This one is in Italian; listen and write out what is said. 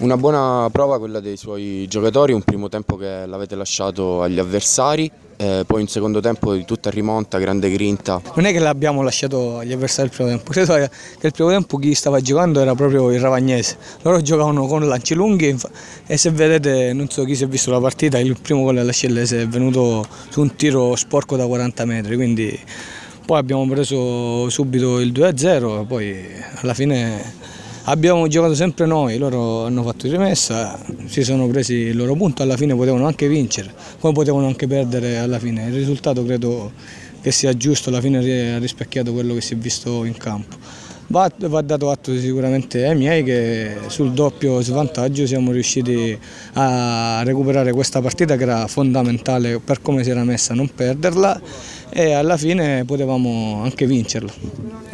Una buona prova quella dei suoi giocatori, un primo tempo che l'avete lasciato agli avversari, poi un secondo tempo di tutta rimonta, grande grinta. Non è che l'abbiamo lasciato agli avversari il primo tempo, credo che il primo tempo chi stava giocando era proprio il Ravagnese. Loro giocavano con lanci lunghi e se vedete, non so chi si è visto la partita, il primo gol della Scellese è venuto su un tiro sporco da 40 metri, quindi poi abbiamo preso subito il 2-0 e poi alla fine abbiamo giocato sempre noi, loro hanno fatto rimessa, si sono presi il loro punto, alla fine potevano anche vincere, come potevano anche perdere alla fine. Il risultato credo che sia giusto, alla fine ha rispecchiato quello che si è visto in campo. Va dato atto sicuramente ai miei che sul doppio svantaggio siamo riusciti a recuperare questa partita che era fondamentale per come si era messa, non perderla e alla fine potevamo anche vincerla.